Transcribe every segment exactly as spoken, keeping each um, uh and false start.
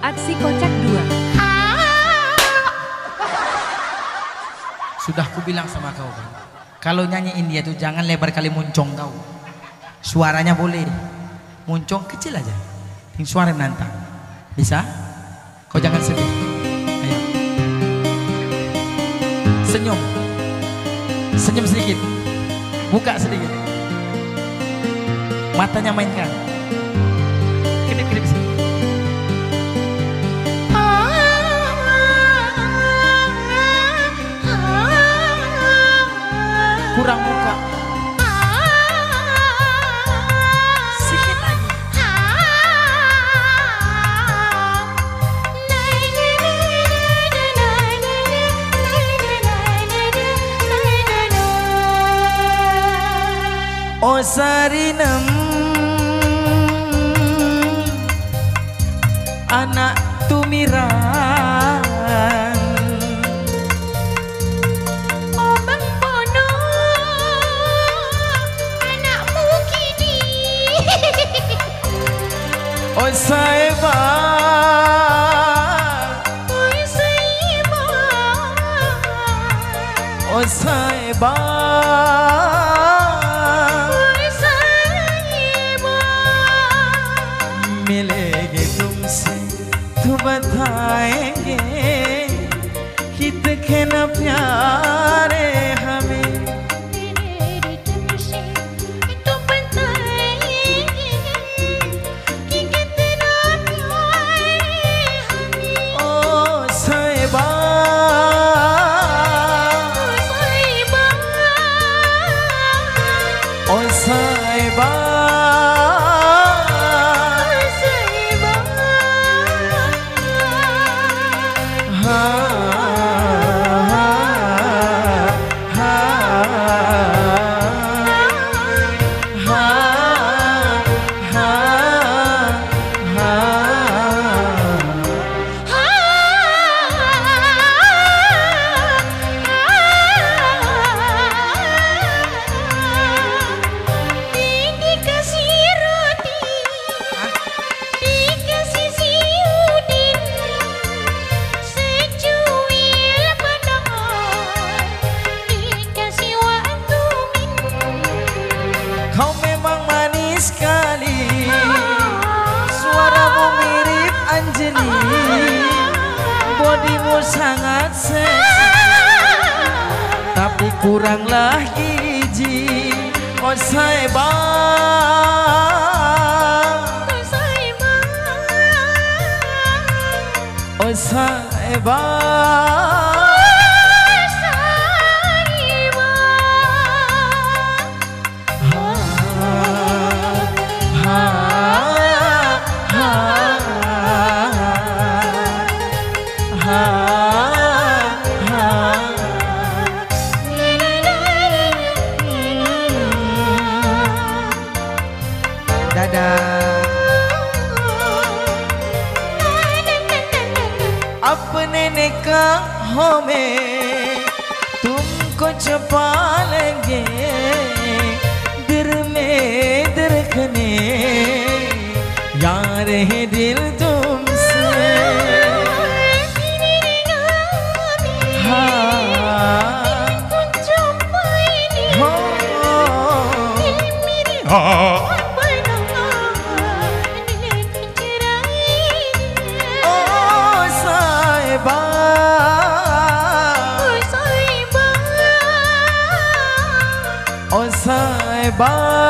Aksi kocak dua. Sudah ku bilang sama kau kan, kalau nyanyi India tuh jangan lebar kali muncong kau. Suaranya boleh muncong kecil aja, yang suara nantang. Bisa? Kau jangan sedih. Ayo. Senyum. Senyum sedikit. Buka sedikit. Matanya mainkan. Kedip-kedip sini. Kurang buka. Sedikit lagi. Oh Sarinam, anak tumiran, oh Bang Bono, anakmu kini. oh Saiba, Oh Saiba, oh Saiba. मिलेंगे तुमसे तो बताएंगे कितना प्यार है हमें। मिलेंगे तुमसे तो बताएंगे कि कितना प्यार है हमें। ओ साहिबा, ओ साहिबा, ओ साहिबा, kau memang manis sekali, suaramu mirip Anjali, bodimu sangat seksi, tapi kuranglah gizi. Oh Saiba, oh Saiba, अपने निकाहों में तुमको छुपा लेंगे, दिल में धड़कने यार है दिल तुमसे। हाँ, oh Saiba,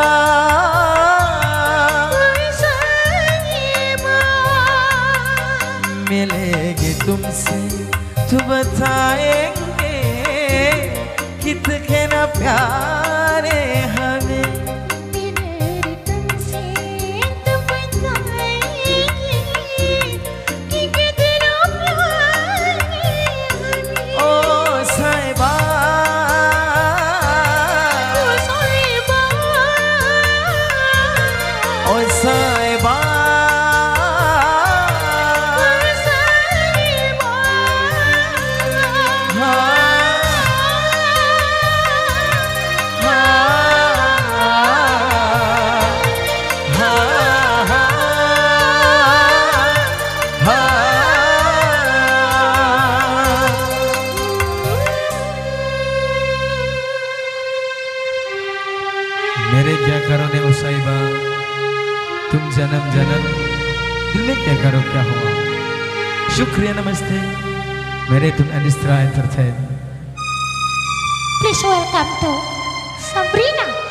मिलेंगे तुमसे तो बताएंगे कितना प्यार है हमें। मिलेंगे तुमसे तो बताएंगे कि कितना प्यार है हमें। ओ साहिबा, ओ साहिबा, हाँ, हाँ, मेरे क्या करो ने उसाइबा, तुम जन्म जन्म दिल में क्या करो क्या हुआ। शुक्रिया, नमस्ते, मेरे तुम Anistra Entertain. Please welcome to Sabrina.